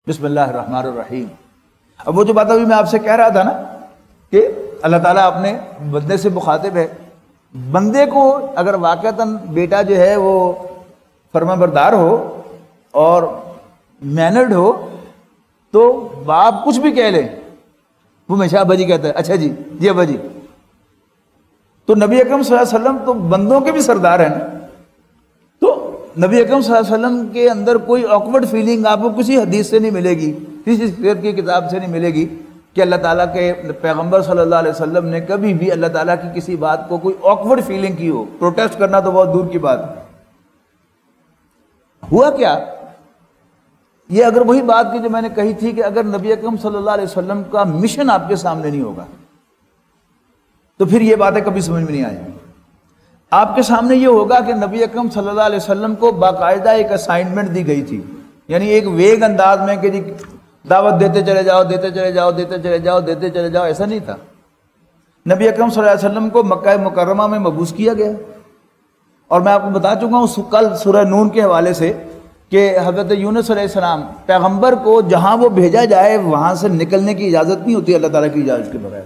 بسم اللہ الرحمن الرحیم. اب وہ جو بات ابھی میں آپ سے کہہ رہا تھا نا کہ اللہ تعالیٰ اپنے بندے سے مخاطب ہے. بندے کو اگر واقعتاً بیٹا جو ہے وہ فرما بردار ہو اور مینرڈ ہو تو باپ کچھ بھی کہہ لے وہ ہمیشہ ابا جی کہتا ہے, اچھا جی جی ابا جی. تو نبی اکرم صلی اللہ علیہ وسلم تو بندوں کے بھی سردار ہیں نا. تو نبی اکرم صلی اللہ علیہ وسلم کے اندر کوئی آکورڈ فیلنگ آپ کو کسی حدیث سے نہیں ملے گی, کسی سیرت کی کتاب سے نہیں ملے گی کہ اللہ تعالیٰ کے پیغمبر صلی اللہ علیہ وسلم نے کبھی بھی اللہ تعالیٰ کی کسی بات کو کوئی آکورڈ فیلنگ کی ہو. پروٹیسٹ کرنا تو بہت دور کی بات. ہوا کیا, یہ اگر وہی بات کی جو میں نے کہی تھی کہ اگر نبی اکرم صلی اللہ علیہ وسلم کا مشن آپ کے سامنے نہیں ہوگا تو پھر یہ باتیں کبھی سمجھ میں نہیں آئیں گی. آپ کے سامنے یہ ہوگا کہ نبی اکرم صلی اللہ علیہ وسلم کو باقاعدہ ایک اسائنمنٹ دی گئی تھی, یعنی ایک ویگ انداز میں کہ جی دعوت دیتے چلے جاؤ دیتے چلے جاؤ دیتے چلے جاؤ دیتے چلے جاؤ, ایسا نہیں تھا. نبی اکرم صلی اللہ علیہ وسلم کو مکہ مکرمہ میں مبعوث کیا گیا, اور میں آپ کو بتا چکا ہوں کل سورہ نون کے حوالے سے کہ حضرت یونس علیہ السلام پیغمبر کو جہاں وہ بھیجا جائے وہاں سے نکلنے کی اجازت نہیں ہوتی اللہ تعالیٰ کی اجازت کے بغیر.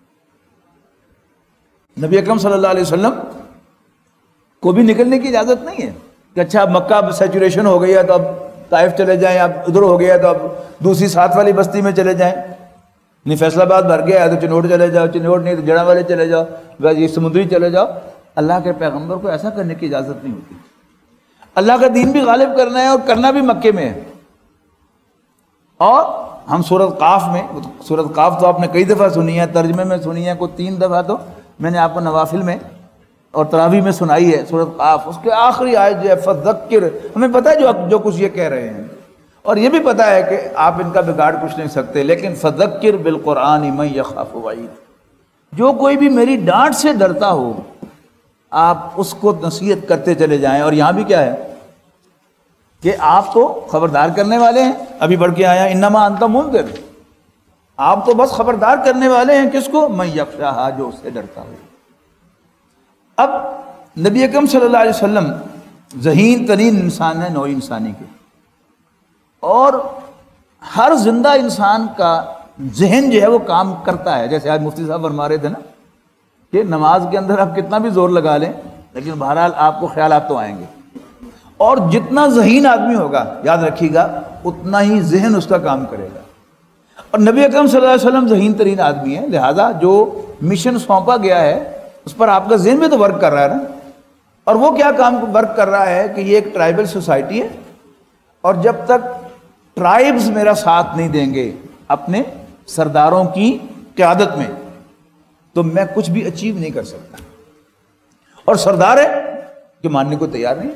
نبی اکرم صلی اللہ علیہ وسلم کو بھی نکلنے کی اجازت نہیں ہے کہ اچھا اب مکہ سیچوریشن ہو گئی ہے تو اب طائف چلے جائیں, اب ادھر ہو گیا تو اب دوسری ساتھ والی بستی میں چلے جائیں, نہیں فیصل آباد بھر گیا ہے تو چنوٹ چلے جاؤ, چنوٹ نہیں تو جڑا والے چلے جاؤ, یہ سمندری چلے جاؤ. اللہ کے پیغمبر کو ایسا کرنے کی اجازت نہیں ہوتی. اللہ کا دین بھی غالب کرنا ہے اور کرنا بھی مکے میں ہے. اور ہم سورۃ قاف میں, سورۃ قاف تو آپ نے کئی دفعہ سنی ہے, ترجمے میں سنی ہے, کوئی 3 دفعہ تو میں نے آپ کو نوافل میں اور تراویح میں سنائی ہے. سورۃ قاف اس کے آخری آیت جو ہے فذکر, ہمیں پتہ ہے جو کچھ یہ کہہ رہے ہیں اور یہ بھی پتہ ہے کہ آپ ان کا بگاڑ کچھ نہیں سکتے, لیکن فذکر بالقرآن من یخاف وعید, جو کوئی بھی میری ڈانٹ سے ڈرتا ہو آپ اس کو نصیحت کرتے چلے جائیں. اور یہاں بھی کیا ہے کہ آپ تو خبردار کرنے والے ہیں, ابھی بڑھ کے آیا انما انت منذر, آپ تو بس خبردار کرنے والے ہیں. کس کو؟ من یخشاھا, جو اس سے ڈرتا ہو. اب نبی اکرم صلی اللہ علیہ وسلم ذہین ترین انسان ہے نوع انسانی کے, اور ہر زندہ انسان کا ذہن جو ہے وہ کام کرتا ہے. جیسے آج مفتی صاحب فرما رہے تھے نا کہ نماز کے اندر آپ کتنا بھی زور لگا لیں لیکن بہرحال آپ کو خیالات تو آئیں گے, اور جتنا ذہین آدمی ہوگا یاد رکھیے گا اتنا ہی ذہن اس کا کام کرے گا. اور نبی اکرم صلی اللہ علیہ وسلم ذہین ترین آدمی ہے, لہذا جو مشن سونپا گیا ہے اس پر آپ کا ذہن بھی تو ورک کر رہا ہے نا. اور وہ کیا کام ورک کر رہا ہے کہ یہ ایک ٹرائبل سوسائٹی ہے, اور جب تک ٹرائبز میرا ساتھ نہیں دیں گے اپنے سرداروں کی قیادت میں تو میں کچھ بھی اچیو نہیں کر سکتا. اور سردار ہے کہ ماننے کو تیار نہیں.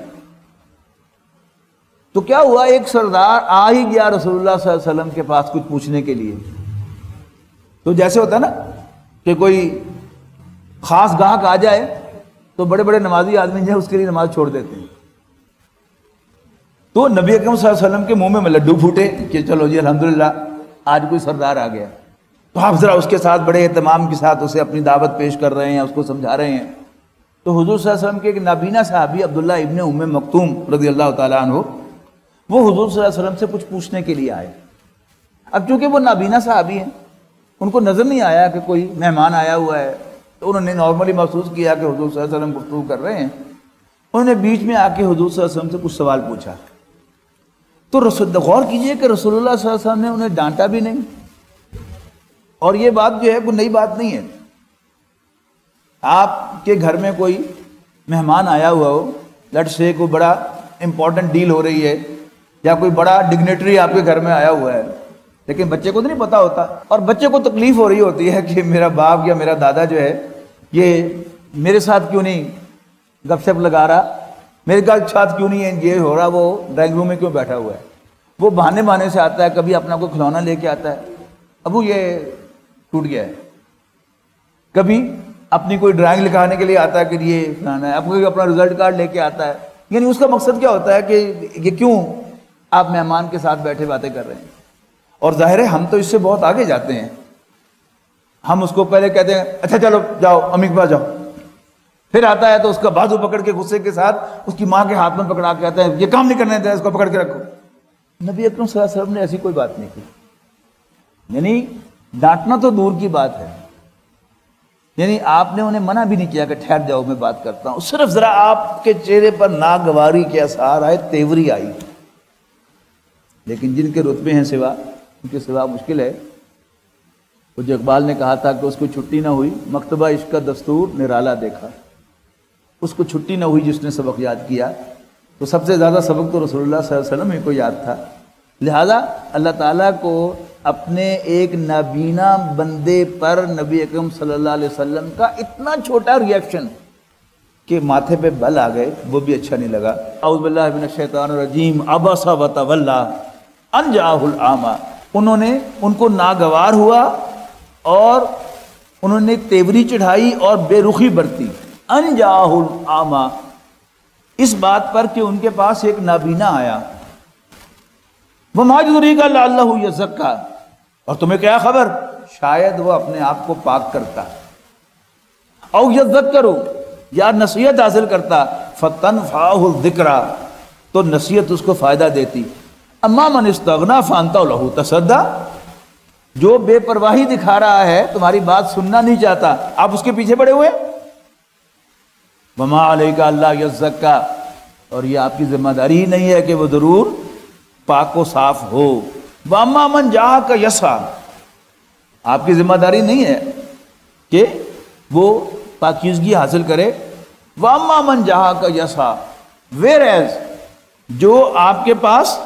تو کیا ہوا, ایک سردار آ ہی گیا رسول اللہ صلی اللہ علیہ وسلم کے پاس کچھ پوچھنے کے لیے. تو جیسے ہوتا ہے نا کہ کوئی خاص گاہک آ جائے تو بڑے بڑے نمازی آدمی جو ہے اس کے لیے نماز چھوڑ دیتے ہیں. تو نبی اکرم صلی اللہ علیہ وسلم کے منہ میں لڈو پھوٹے کہ چلو جی الحمدللہ آج کوئی سردار آ گیا. تو آپ ذرا اس کے ساتھ بڑے اہتمام کے ساتھ اسے اپنی دعوت پیش کر رہے ہیں, اس کو سمجھا رہے ہیں. تو حضور صلی اللہ علیہ وسلم کے ایک نابینا صحابی عبداللہ ابن ام مکتوم رضی اللہ تعالیٰ عنہ, وہ حضور صلی اللہ علیہ وسلم سے کچھ پوچھنے کے لیے آئے. اب چونکہ وہ نابینا صحابی ہیں, ان کو نظر نہیں آیا کہ کوئی مہمان آیا ہوا ہے, تو انہوں نے نارملی محسوس کیا کہ حضور صلی اللہ علیہ وسلم گفتگو کر رہے ہیں. انہوں نے بیچ میں آ کے حضور صلی اللہ علیہ وسلم سے کچھ سوال پوچھا. تو غور کیجئے کہ رسول اللہ صلی اللہ علیہ وسلم نے انہیں ڈانٹا بھی نہیں, اور یہ بات جو ہے کوئی نئی بات نہیں ہے. آپ کے گھر میں کوئی مہمان آیا ہوا ہو, لیٹ سے کوئی بڑا امپورٹنٹ ڈیل ہو رہی ہے, یا کوئی بڑا ڈگنیٹری آپ کے گھر میں آیا ہوا ہے, لیکن بچے کو تو نہیں پتا ہوتا, اور بچے کو تکلیف ہو رہی ہوتی ہے کہ میرا باپ یا میرا دادا جو ہے یہ میرے ساتھ کیوں نہیں گپ شپ لگا رہا, میرے ساتھ کیوں نہیں ہے یہ ہو رہا, وہ ڈرائنگ روم میں کیوں بیٹھا ہوا ہے. وہ بہانے سے آتا ہے, کبھی اپنا کوئی کھلونا لے کے آتا ہے, ابو یہ ٹوٹ گیا ہے, کبھی اپنی کوئی ڈرائنگ لکھانے کے لیے آتا ہے کہ یہ فلانا ہے, اب کوئی اپنا رزلٹ کارڈ لے کے آتا ہے. یعنی اس کا مقصد کیا ہوتا ہے کہ یہ کیوں آپ مہمان کے ساتھ بیٹھے باتیں کر رہے ہیں. اور ظاہر ہے ہم تو اس سے بہت آگے جاتے ہیں. ہم اس کو پہلے کہتے ہیں اچھا چلو جاؤ امی کے پاس جاؤ, پھر آتا ہے تو اس کا بازو پکڑ کے غصے کے ساتھ اس کی ماں کے ہاتھ میں پکڑا کے آتا ہے یہ کام نہیں کرنے دیا, اس کو پکڑ کے رکھو. نبی اکرم صلی اللہ علیہ وسلم نے ایسی کوئی بات نہیں کی، یعنی ڈانٹنا تو دور کی بات ہے، یعنی آپ نے انہیں منع بھی نہیں کیا کہ ٹھہر جاؤ میں بات کرتا ہوں، صرف ذرا آپ کے چہرے پر ناگواری کے اثار آئے، تیوری آئی. لیکن جن کے رتبے ہیں سوا، ان کے سوا مشکل ہے. وہ جو اقبال نے کہا تھا کہ اس کو چھٹی نہ ہوئی مکتبہ عشق کا دستور نرالا دیکھا، اس کو چھٹی نہ ہوئی جس نے سبق یاد کیا. تو سب سے زیادہ سبق تو رسول اللہ صلی اللہ علیہ وسلم ہی کو یاد تھا. لہذا اللہ تعالیٰ کو اپنے ایک نابینا بندے پر نبی اکرم صلی اللہ علیہ وسلم کا اتنا چھوٹا ریئیکشن کہ ماتھے پہ بل آ گئے، وہ بھی اچھا نہیں لگا. اعوذ باللہ من الشیطان الرجیم. عبس وتولی ان جاءہ الاعمی. انہوں نے ان کو ناگوار ہوا اور انہوں نے تیوری چڑھائی اور بے رخی برتی. ان جاءہ الاعمی، اس بات پر کہ ان کے پاس ایک نابینا آیا. وما یدریک لعلہ یزکیٰ، اور تمہیں کیا خبر شاید وہ اپنے آپ کو پاک کرتا. او یذکر، یا نصیحت حاصل کرتا. فتنفعہ الذکریٰ، تو نصیحت اس کو فائدہ دیتی. اما من استغنی فانت لہ تصدیٰ، جو بے پرواہی دکھا رہا ہے تمہاری بات سننا نہیں چاہتا، آپ اس کے پیچھے پڑے ہوئے. وما علیک اللہ یزکیٰ، اور یہ آپ کی ذمہ داری ہی نہیں ہے کہ وہ ضرور پاک و صاف ہو. واما من جاءک یسعیٰ، آپ کی ذمہ داری نہیں ہے کہ وہ پاکیزگی حاصل کرے. واما من جاءک یسعیٰ، ویئر ایز جو آپ کے پاس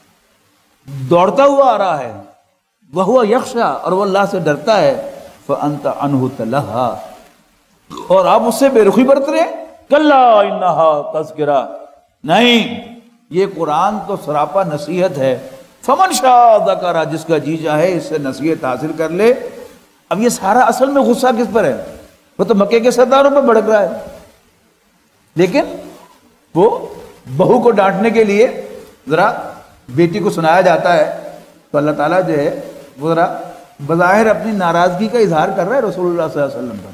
دوڑتا ہوا آ رہا ہے، وہو یخشیٰ، اور وہ اللہ سے ڈرتا ہے. فانت عنہ تلہیٰ، اور آپ اس سے بے رخی برت رہے ہیں. کلا انہا تذکرہ، نہیں، یہ قرآن تو سراپا نصیحت ہے. فمن شاء ذکرہ، جس کا جی چاہے اس سے نصیحت حاصل کر لے. اب یہ سارا اصل میں غصہ کس پر ہے؟ وہ تو مکے کے سرداروں پر بھڑک رہا ہے، لیکن وہ بہو کو ڈانٹنے کے لیے ذرا بیٹی کو سنایا جاتا ہے تو اللہ تعالیٰ جو ہے وہ ذرا بظاہر اپنی ناراضگی کا اظہار کر رہا ہے رسول اللہ صلی اللہ علیہ وسلم پر،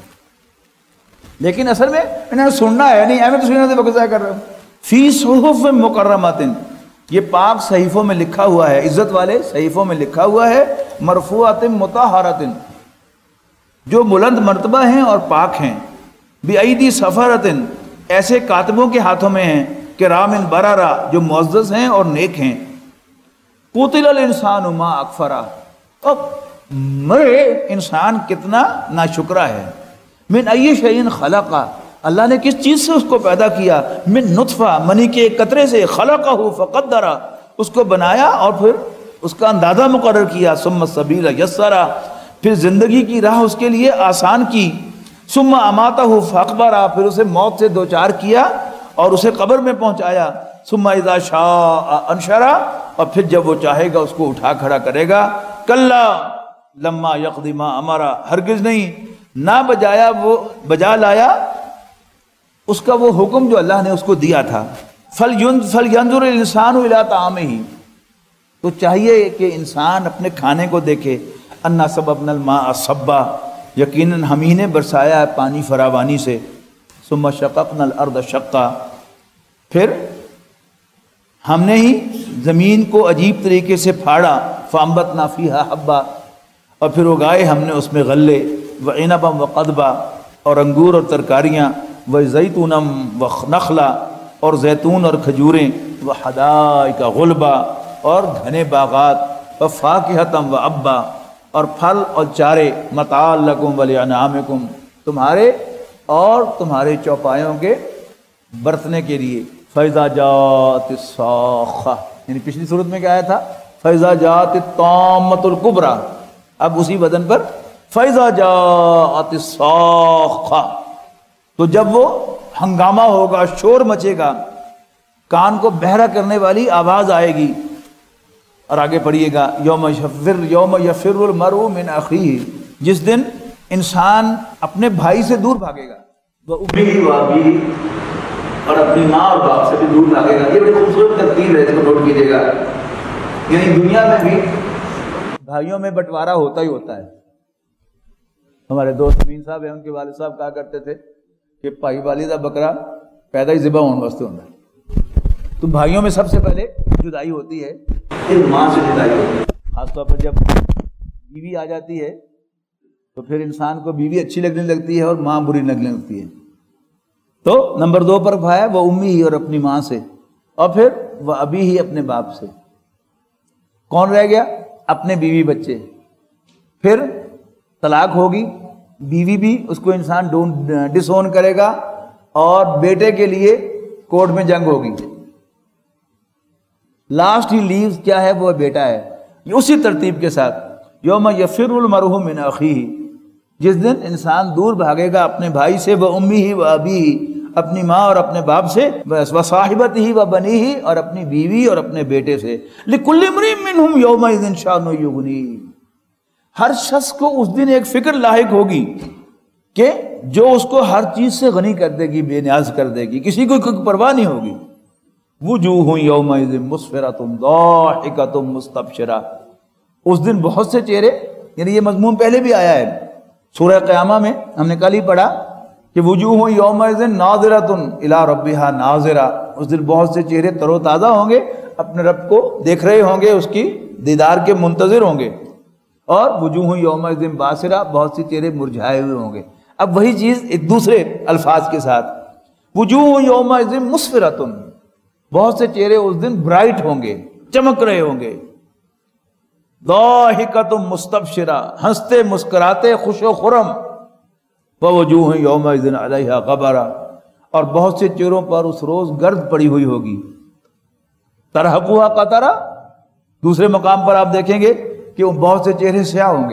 لیکن اصل میں انہوں نے سننا ہے نہیں. میں تو سننے سے وقت ضائع کر رہا ہوں. فی صحف مکرمات، یہ پاک صحیفوں میں لکھا ہوا ہے، عزت والے صحیفوں میں لکھا ہوا ہے. مرفوعات مطہرات، جو بلند مرتبہ ہیں اور پاک ہیں. بایدی سفرات، ایسے کاتبوں کے ہاتھوں میں ہیں. کرام بررہ، جو معزز ہیں اور نیک ہیں. قتل الانسان ما اکفرہ، اب مرے انسان کتنا ناشکرہ ہے. من ای شیء خلقہ، اللہ نے کس چیز سے اس کو پیدا کیا. من نطفہ، منی کے ایک قطرے سے. خلقہ فقدرہ، اس کو بنایا اور پھر اس کا اندازہ مقرر کیا. ثم السبیل یسرہ، پھر زندگی کی راہ اس کے لیے آسان کی. ثم اماتہ فاقبرہ، پھر اسے موت سے دوچار کیا اور اسے قبر میں پہنچایا. ثم اذا شاء انشرہ، اور پھر جب وہ چاہے گا اس کو اٹھا کھڑا کرے گا. کلا لما یقض ما امرہ، ہرگز نہیں، نہ بجا لایا اس کا وہ حکم جو اللہ نے اس کو دیا تھا. فَلْيَنْظُرِ الْإِنسَانُ إِلَىٰ طَعَامِهِ، تو چاہیے کہ انسان اپنے کھانے کو دیکھے. اَنَّا صَبَبْنَا الْمَاءَ صَبًّا، یقیناً ہم ہی نے برسایا ہے پانی فراوانی سے. ثُمَّ شَقَقْنَا الْأَرْضَ شَقًّا، پھر ہم نے ہی زمین کو عجیب طریقے سے پھاڑا. فَأَنبَتْنَا فِيهَا حَبًّا، اور پھر اگائے ہم نے اس میں غلے. وَعِنَبًا وَقَضْبًا، اور انگور اور ترکاریاں. وَزَيْتُونًا وَنَخْلًا، اور زیتون اور کھجوریں. وَحَدَائِقَ غُلْبًا، اور گھنے باغات. وَفَاكِهَةً وَأَبًّا، اور پھل اور چارے. مَتَاعًا لَكُمْ وَلِأَنْعَامِكُمْ، تمہارے اور تمہارے چوپایوں کے برتنے کے لیے. فَإِذَا جَاءَتِ الصَّاخَّةُ، یعنی پچھلی صورت میں کیا آیا تھا؟ فَإِذَا جَاءَتِ الطَّامَّةُ الْكُبْرىٰ، اب اسی بدن پر فَإِذَا جَاءَتِ الصَّاخَّةُ، تو جب وہ ہنگامہ ہوگا، شور مچے گا، کان کو بہرا کرنے والی آواز آئے گی. اور آگے پڑھیے گا یوم یفر المرء من اخیہ، جس دن انسان اپنے بھائی سے دور بھاگے گا. وَأُمِّهِ وَأَبِيهِ، اور اپنی ماں اور باپ سے بھی دور بھاگے گا. یہ بڑی خوبصورت ترتیب ہے، اس کو نوٹ کیجیے گا. یعنی دنیا میں بھی بھائیوں میں بٹوارا ہوتا ہی ہوتا ہے. ہمارے دوست امین صاحب ہیں، ان کے والد صاحب کہا کرتے تھے کہ بھائی والدہ بکرا پیدا ہی ذبح ہونے واسطے ہوتا ہے. تو بھائیوں میں سب سے پہلے جدائی ہوتی ہے. پھر ماں سے جدائی ہوتی ہے. خاص طور پر جب بیوی آ جاتی ہے تو پھر انسان کو بیوی اچھی لگنے لگتی ہے اور ماں بری لگنے لگتی ہے. تو نمبر 2 پر ہے وہ امی ہی اور اپنی ماں سے، اور پھر وہ ابی ہی اپنے باپ سے. کون رہ گیا؟ اپنے بیوی بچے. پھر طلاق ہوگی، بیوی بھی اس کو انسان ڈس اون کرے گا، اور بیٹے کے لیے کورٹ میں جنگ ہوگی. لاسٹ ہی لیوز کیا ہے؟ وہ بیٹا ہے. یہ اسی ترتیب کے ساتھ یوم یفر المرء من اخیہ، جس دن انسان دور بھاگے گا اپنے بھائی سے، وہ امی ہی و ابی ہی، اپنی ماں اور اپنے باپ سے، و صاحبتہ ہی و بنی ہی، اور اپنی بیوی اور اپنے بیٹے سے. لکل امرئ منہم یومئذ شأن یغنیہ، ہر شخص کو اس دن ایک فکر لاحق ہوگی کہ جو اس کو ہر چیز سے غنی کر دے گی، بے نیاز کر دے گی، کسی کو کوئی پرواہ نہیں ہوگی. وجوہ یومئذ مسفرۃ ضاحکۃ مستبشرہ، اس دن بہت سے چہرے، یعنی یہ مضمون پہلے بھی آیا ہے سورہ قیامہ میں، ہم نے کل ہی پڑھا کہ وجوہ یومئذ ناظرۃ الی ربہا ناظرہ، اس دن بہت سے چہرے تر و تازہ ہوں گے، اپنے رب کو دیکھ رہے ہوں گے، اس کی دیدار کے منتظر ہوں گے. اور وجوہ یومئذ باسرہ، بہت سے چہرے مرجھائے ہوئے ہوں گے. اب وہی چیز ایک دوسرے الفاظ کے ساتھ، وجوہ یومئذ مسفرۃ، بہت سے چہرے اس دن برائٹ ہوں گے، چمک رہے ہوں گے. ضاحکۃ مستبشرہ، ہنستے مسکراتے خوش و خرم. ووجوہ یومئذ علیہا غبرہ، اور بہت سے چہروں پر اس روز گرد پڑی ہوئی ہوگی. ترہقھا قطرہ، دوسرے مقام پر آپ دیکھیں گے کہ بہت سے چہرے سیاہ ہوں گے.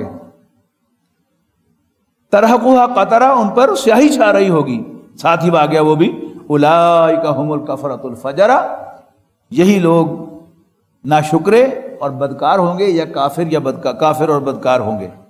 ترہقھا قطرہ، ان پر سیاہی چھا رہی ہوگی. ساتھ ہی واقعہ وہ بھی اولئک ھم الکفرۃ الفجرہ، یہی لوگ ناشکرے اور بدکار ہوں گے، یا کافر اور بدکار ہوں گے.